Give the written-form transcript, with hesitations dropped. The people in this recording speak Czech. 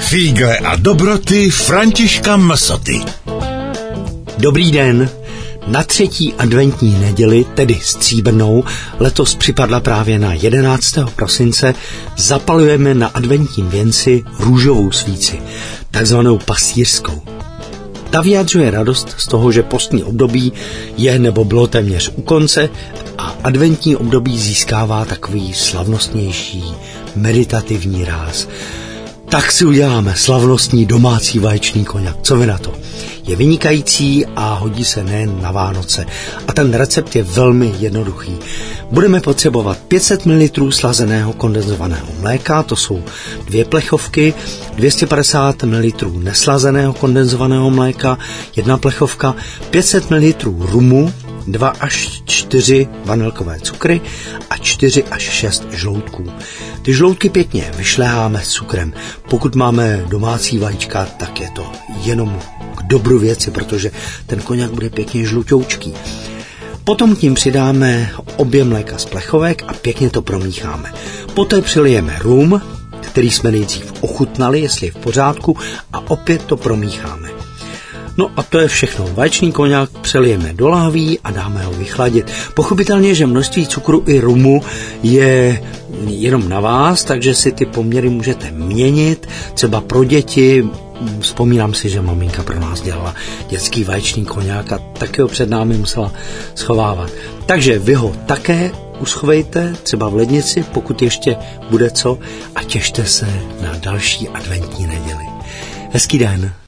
Fígle a dobroty Františka Msoty. Dobrý den. Na 3. adventní neděli, tedy stříbrnou, letos připadla právě na 11. prosince, zapalujeme na adventním věnci růžovou svíci, takzvanou pastýřskou. Ta vyjadřuje radost z toho, že postní období je nebo bylo téměř u konce a adventní období získává takový slavnostnější, meditativní ráz. Tak si uděláme slavnostní domácí vaječný koňak. Co vy na to? Je vynikající a hodí se nejen na Vánoce. A ten recept je velmi jednoduchý. Budeme potřebovat 500 ml slazeného kondenzovaného mléka, to jsou 2 plechovky, 250 ml neslazeného kondenzovaného mléka, 1 plechovka, 500 ml rumu, 2 až 4 vanilkové cukry a 4 až 6 žloutků. Ty žloutky pěkně vyšleháme s cukrem. Pokud máme domácí vajíčka, tak je to jenom k dobru věci, protože ten koňak bude pěkně žlutoučký. Potom tím přidáme objem mléka z plechovek a pěkně to promícháme. Poté přilijeme rum, který jsme nejdřív ochutnali, jestli je v pořádku, a opět to promícháme. No a to je všechno. Vaječný koňak přelijeme do lahví a dáme ho vychladit. Pochopitelně, že množství cukru i rumu je jenom na vás, takže si ty poměry můžete měnit. Třeba pro děti, vzpomínám si, že maminka pro nás dělala dětský vaječný koňak a taky ho před námi musela schovávat. Takže vy ho také uschovejte, třeba v lednici, pokud ještě bude co, a těšte se na další adventní neděli. Hezký den.